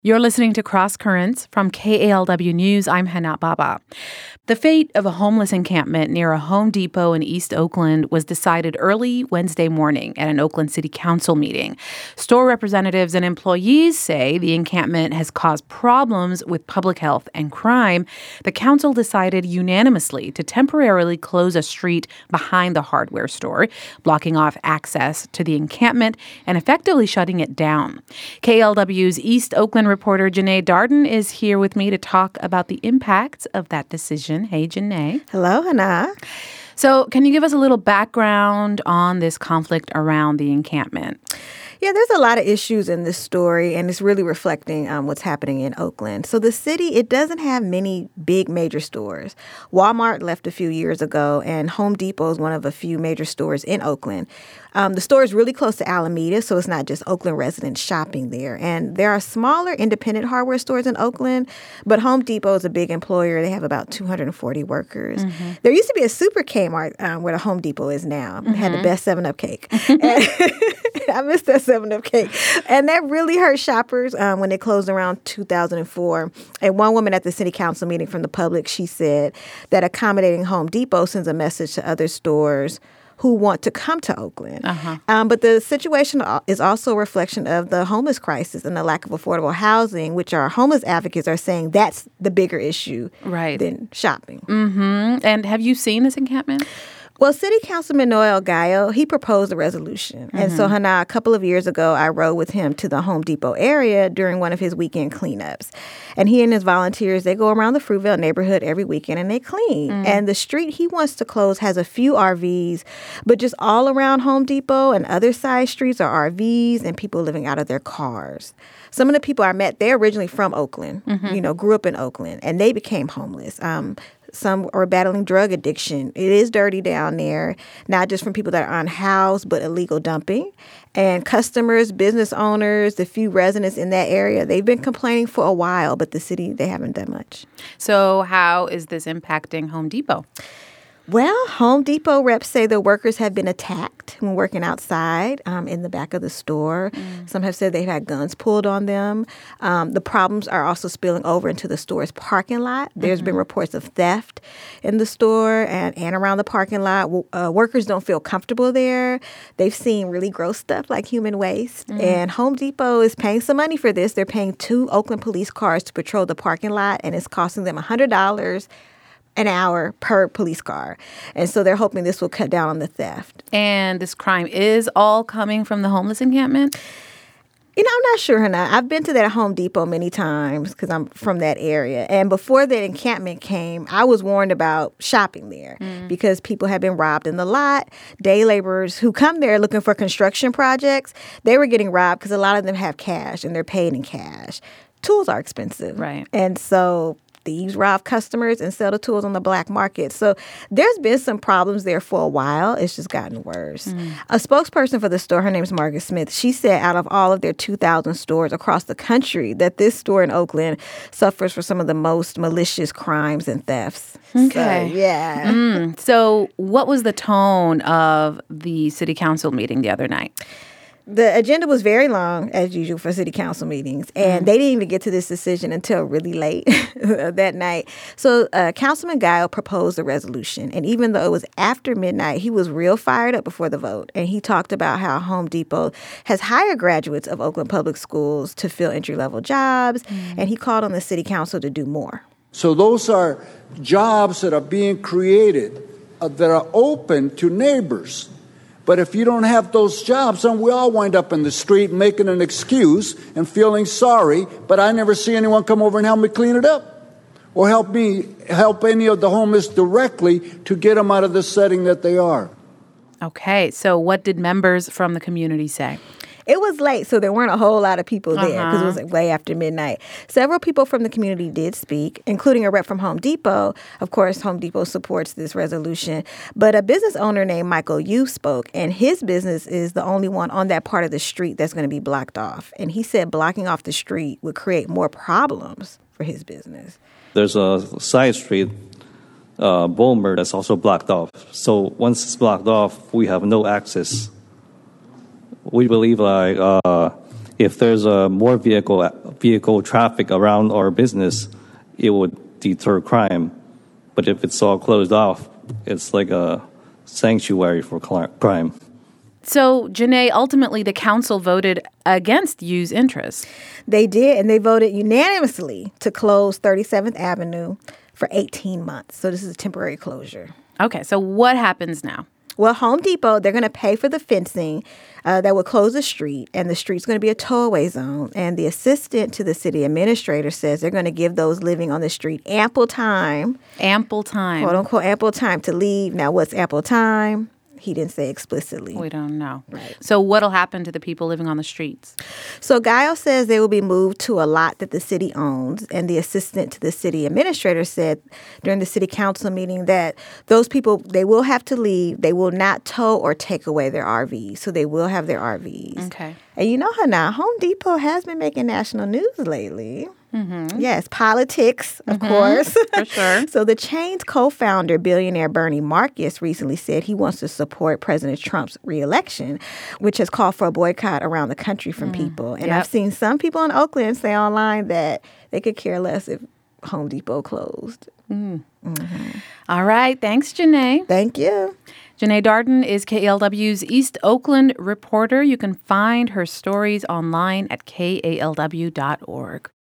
You're listening to Cross Currents from KALW News. I'm Hana Baba. The fate of a homeless encampment near a Home Depot in East Oakland was decided early Wednesday morning at an Oakland City Council meeting. Store representatives and employees say the encampment has caused problems with public health and crime. The council decided unanimously to temporarily close a street behind the hardware store, blocking off access to the encampment and effectively shutting it down. KALW's East Oakland reporter Janae Darden is here with me to talk about the impacts of that decision. Hey, Janae. Hello, Hannah. So can you give us a little background on this conflict around the encampment? Yeah, there's a lot of issues in this story, and it's really reflecting what's happening in Oakland. So the city, it doesn't have many big major stores. Walmart left a few years ago, and Home Depot is one of a few major stores in Oakland. The store is really close to Alameda, so it's not just Oakland residents shopping there. And there are smaller independent hardware stores in Oakland, but Home Depot is a big employer. They have about 240 workers. Mm-hmm. There used to be a Super Kmart where the Home Depot is now. Mm-hmm. It had the best 7-Up cake. I missed that 7-Up cake. And that really hurt shoppers when they closed around 2004. And one woman at the city council meeting from the public, she said that accommodating Home Depot sends a message to other stores who want to come to Oakland. Uh-huh. But the situation is also a reflection of the homeless crisis and the lack of affordable housing, which our homeless advocates are saying that's the bigger issue than shopping. Mm-hmm. And have you seen this encampment? Well, City Councilman Noel Gallo, he proposed a resolution. Mm-hmm. And so, Hannah, a couple of years ago, I rode with him to the Home Depot area during one of his weekend cleanups. And he and his volunteers, they go around the Fruitvale neighborhood every weekend and they clean. Mm. And the street he wants to close has a few RVs, but just all around Home Depot and other side streets are RVs and people living out of their cars. Some of the people I met, they're originally from Oakland, grew up in Oakland, and they became homeless. Some are battling drug addiction. It is dirty down there, not just from people that are unhoused, but illegal dumping. And customers, business owners, the few residents in that area, they've been complaining for a while, but the city, they haven't done much. So how is this impacting Home Depot? Well, Home Depot reps say the workers have been attacked when working outside in the back of the store. Mm. Some have said they've had guns pulled on them. The problems are also spilling over into the store's parking lot. There's been reports of theft in the store and around the parking lot. Workers don't feel comfortable there. They've seen really gross stuff like human waste. Mm. And Home Depot is paying some money for this. They're paying 2 Oakland police cars to patrol the parking lot, and it's costing them $100 an hour per police car. And so they're hoping this will cut down on the theft. And this crime is all coming from the homeless encampment? You know, I'm not sure, Hannah. I've been to that Home Depot many times because I'm from that area. And before that encampment came, I was warned about shopping there because people have been robbed in the lot. Day laborers who come there looking for construction projects, they were getting robbed because a lot of them have cash and they're paid in cash. Tools are expensive. Right. And so thieves rob customers and sell the tools on the black market. So there's been some problems there for a while. It's just gotten worse. A spokesperson for the store, her name is Margaret Smith, she said out of all of their 2,000 stores across the country that this store in Oakland suffers from some of the most malicious crimes and thefts. Okay. So, yeah. So what was the tone of the city council meeting the other night? The agenda was very long, as usual, for city council meetings, and they didn't even get to this decision until really late that night. So Councilman Guile proposed a resolution, and even though it was after midnight, he was real fired up before the vote, and he talked about how Home Depot has hired graduates of Oakland Public Schools to fill entry-level jobs, and he called on the city council to do more. So those are jobs that are being created that are open to neighbors. But if you don't have those jobs, then we all wind up in the street making an excuse and feeling sorry, but I never see anyone come over and help me clean it up or help any of the homeless directly to get them out of the setting that they are. Okay, so what did members from the community say? It was late, so there weren't a whole lot of people there because it was way after midnight. Several people from the community did speak, including a rep from Home Depot. Of course, Home Depot supports this resolution. But a business owner named Michael Yu spoke, and his business is the only one on that part of the street that's going to be blocked off. And he said blocking off the street would create more problems for his business. There's a side street, Bulmer, that's also blocked off. So once it's blocked off, we have no access. We believe if there's more vehicle traffic around our business, it would deter crime. But if it's all closed off, it's like a sanctuary for crime. So, Janae, ultimately the council voted against Yu's interests. They did, and they voted unanimously to close 37th Avenue for 18 months. So this is a temporary closure. Okay, so what happens now? Well, Home Depot, they're going to pay for the fencing that will close the street, and the street's going to be a tow-away zone. And the assistant to the city administrator says they're going to give those living on the street ample time. Ample time. Quote, unquote, ample time to leave. Now, what's ample time? He didn't say explicitly. We don't know. Right. So what'll happen to the people living on the streets? So Giles says they will be moved to a lot that the city owns. And the assistant to the city administrator said during the city council meeting that those people, they will have to leave. They will not tow or take away their RVs. So they will have their RVs. Okay. And you know how now Home Depot has been making national news lately. Mm-hmm. Yes, politics, of course. For sure. So the chain's co-founder, billionaire Bernie Marcus, recently said he wants to support President Trump's reelection, which has called for a boycott around the country from people. And I've seen some people in Oakland say online that they could care less if Home Depot closed. All right. Thanks, Janae. Thank you. Janae Darden is KALW's East Oakland reporter. You can find her stories online at kalw.org.